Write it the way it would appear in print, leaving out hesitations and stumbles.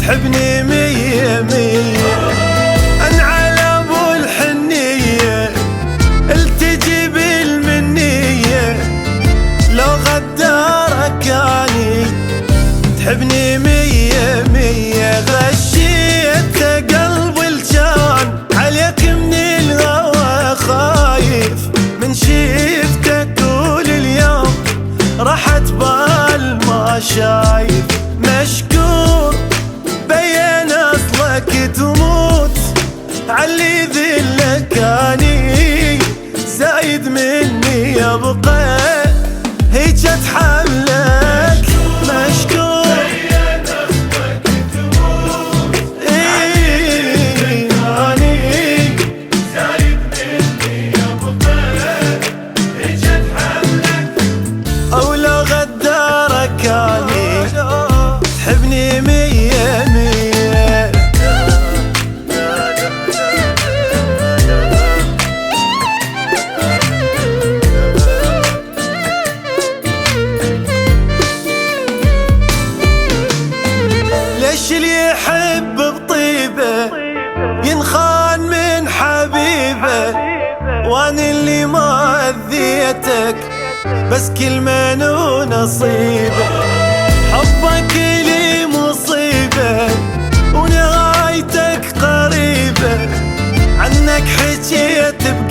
تحبني مية مية. انعل ابو الحنية التجي بالمنية، لو غدارك اني تحبني مية مية. غشيت قلب الجان عليك من الهوى خايف، من شفتك طول اليوم راحت بال ما شايف. مشكور بين اصلك تموت علي ذلك اني، زايد مني يبقى هيج اتحملك. مشكور بين اصلك تموت اني، زايد مني يبقى هيج اتحملك. او لو غدارك اني تحبني مية مية. ليش اللي يحب بطيبه ينخان من حبيبه، وانا اللي ما اذيتك بس كل من ونصيبه. حبك لي مصيبة ونهايتك قريبة، عنك حكيت